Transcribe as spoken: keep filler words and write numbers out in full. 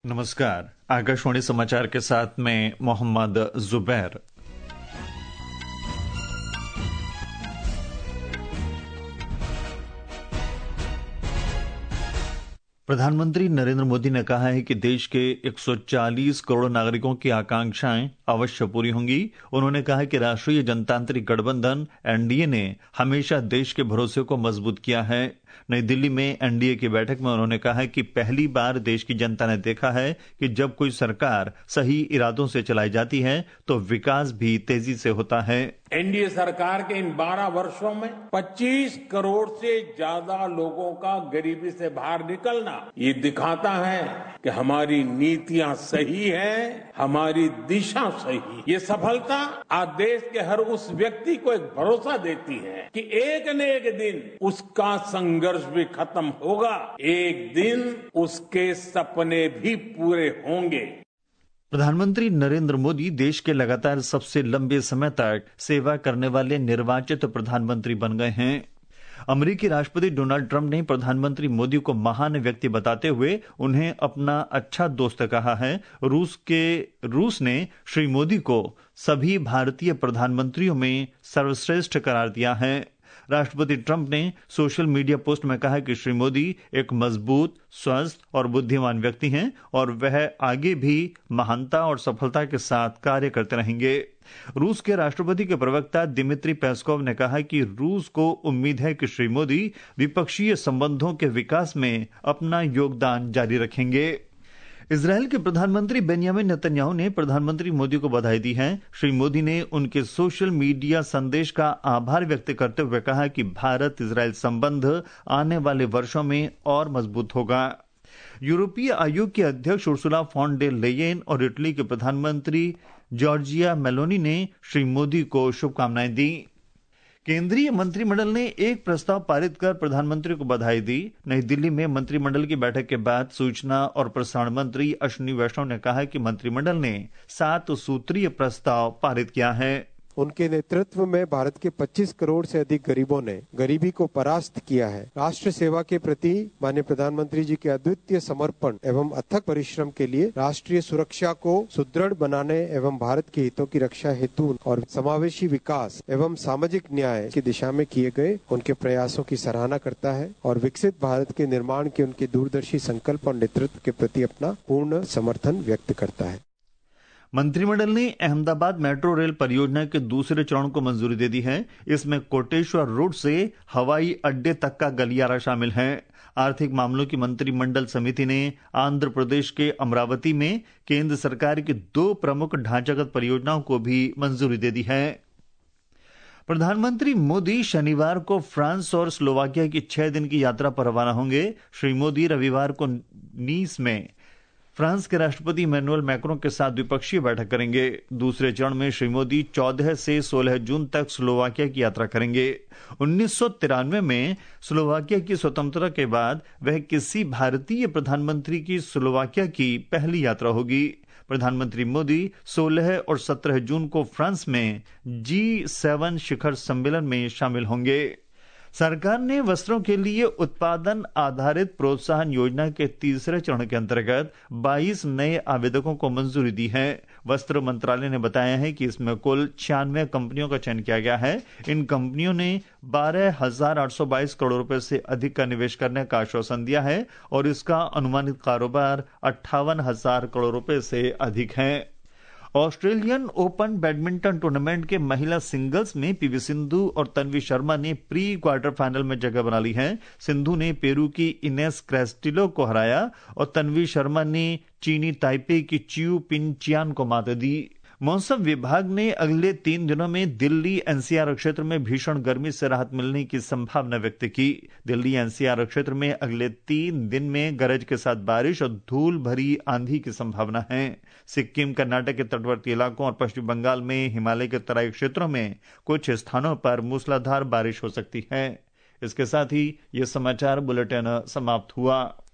नमस्कार, आकाशवाणी समाचार के साथ मैं मोहम्मद जुबैर। प्रधानमंत्री नरेंद्र मोदी ने कहा है कि देश के एक सौ चालीस करोड़ नागरिकों की आकांक्षाएं अवश्य पूरी होंगी। उन्होंने कहा कि राष्ट्रीय जनतांत्रिक गठबंधन एनडीए ने हमेशा देश के भरोसे को मजबूत किया है। नई दिल्ली में एनडीए की बैठक में उन्होंने कहा कि पहली बार देश की जनता ने देखा है कि जब कोई सरकार सही इरादों से चलाई जाती है तो विकास भी तेजी से होता है। एनडीए सरकार के इन बारह वर्षों में पच्चीस करोड़ से ज्यादा लोगों का गरीबी से बाहर निकलना ये दिखाता है कि हमारी नीतियां सही हैं, हमारी दिशा सही है। ये सफलता आज देश के हर उस व्यक्ति को एक भरोसा देती है कि एक न एक दिन उसका संघर्ष भी खत्म होगा, एक दिन उसके सपने भी पूरे होंगे। प्रधानमंत्री नरेंद्र मोदी देश के लगातार सबसे लंबे समय तक सेवा करने वाले निर्वाचित प्रधानमंत्री बन गए हैं। अमेरिकी राष्ट्रपति डोनाल्ड ट्रंप ने प्रधानमंत्री मोदी को महान व्यक्ति बताते हुए उन्हें अपना अच्छा दोस्त कहा है। रूस के रूस ने श्री मोदी को सभी भारतीय प्रधानमंत्रियों में सर्वश्रेष्ठ करार दिया है। राष्ट्रपति ट्रंप ने सोशल मीडिया पोस्ट में कहा कि श्री मोदी एक मजबूत, स्वस्थ और बुद्धिमान व्यक्ति हैं और वह आगे भी महानता और सफलता के साथ कार्य करते रहेंगे। रूस के राष्ट्रपति के प्रवक्ता दिमित्री पेस्कोव ने कहा कि रूस को उम्मीद है कि श्री मोदी द्विपक्षीय संबंधों के विकास में अपना योगदान जारी रखेंगे। इजरायल के प्रधानमंत्री बेंयामिन नेतन्याहू ने प्रधानमंत्री मोदी को बधाई दी है। श्री मोदी ने उनके सोशल मीडिया संदेश का आभार व्यक्त करते हुए कहा कि भारत इजरायल संबंध आने वाले वर्षों में और मजबूत होगा। यूरोपीय आयोग के अध्यक्ष उर्सुला फॉन डेर लेयेन और इटली के प्रधानमंत्री जॉर्जिया मेलोनी ने श्री मोदी को शुभकामनाएं दी। केंद्रीय मंत्रिमंडल ने एक प्रस्ताव पारित कर प्रधानमंत्री को बधाई दी। नई दिल्ली में मंत्रिमंडल की बैठक के बाद सूचना और प्रसारण मंत्री अश्विनी वैष्णव ने कहा कि मंत्रिमंडल ने सात सूत्रीय प्रस्ताव पारित किया है। उनके नेतृत्व में भारत के पच्चीस करोड़ से अधिक गरीबों ने गरीबी को परास्त किया है। राष्ट्र सेवा के प्रति माननीय प्रधानमंत्री जी के अद्वितीय समर्पण एवं अथक परिश्रम के लिए राष्ट्रीय सुरक्षा को सुदृढ़ बनाने एवं भारत के हितों की रक्षा हेतु और समावेशी विकास एवं सामाजिक न्याय की दिशा में किए गए उनके प्रयासों की सराहना करता है और विकसित भारत के निर्माण के उनके दूरदर्शी संकल्प और नेतृत्व के प्रति अपना पूर्ण समर्थन व्यक्त करता है। मंत्रिमंडल ने अहमदाबाद मेट्रो रेल परियोजना के दूसरे चरण को मंजूरी दे दी है। इसमें कोटेश्वर रोड से हवाई अड्डे तक का गलियारा शामिल है। आर्थिक मामलों की मंत्रिमंडल समिति ने आंध्र प्रदेश के अमरावती में केंद्र सरकार की दो प्रमुख ढांचागत परियोजनाओं को भी मंजूरी दे दी है। प्रधानमंत्री मोदी शनिवार को फ्रांस और स्लोवाकिया की छह दिन की यात्रा पर रवाना होंगे। श्री मोदी रविवार को नीस में फ्रांस के राष्ट्रपति इमैनुअल मैक्रों के साथ द्विपक्षीय बैठक करेंगे। दूसरे चरण में श्री मोदी चौदह से सोलह जून तक स्लोवाकिया की यात्रा करेंगे। उन्नीस सौ तिरानवे में स्लोवाकिया की स्वतंत्रता के बाद वह किसी भारतीय प्रधानमंत्री की स्लोवाकिया की पहली यात्रा होगी। प्रधानमंत्री मोदी सोलह और सत्रह जून को फ्रांस में जी सेवन शिखर सम्मेलन में शामिल होंगे। सरकार ने वस्त्रों के लिए उत्पादन आधारित प्रोत्साहन योजना के तीसरे चरण के अंतर्गत बाईस नए आवेदकों को मंजूरी दी है। वस्त्र मंत्रालय ने बताया है कि इसमें कुल छियानवे कंपनियों का चयन किया गया है। इन कंपनियों ने बारह हजार आठ सौ बाईस करोड़ रुपए से अधिक का निवेश करने का आश्वासन दिया है और इसका अनुमानित कारोबार अट्ठावन हजार करोड़ रुपए से अधिक है। ऑस्ट्रेलियन ओपन बैडमिंटन टूर्नामेंट के महिला सिंगल्स में पीवी सिंधु और तन्वी शर्मा ने प्री क्वार्टर फाइनल में जगह बना ली है। सिंधु ने पेरू की इनेस क्रेस्टिलो को हराया और तन्वी शर्मा ने चीनी ताइपे की चियू पिनचियान को मात दी। मौसम विभाग ने अगले तीन दिनों में दिल्ली एनसीआर क्षेत्र में भीषण गर्मी से राहत मिलने की संभावना व्यक्त की। दिल्ली एनसीआर क्षेत्र में अगले तीन दिन में गरज के साथ बारिश और धूल भरी आंधी की संभावना है। सिक्किम, कर्नाटक के तटवर्ती इलाकों और पश्चिम बंगाल में हिमालय के तराई क्षेत्रों में कुछ स्थानों पर मूसलाधार बारिश हो सकती है। इसके साथ ही ये समाचार बुलेटिन समाप्त हुआ।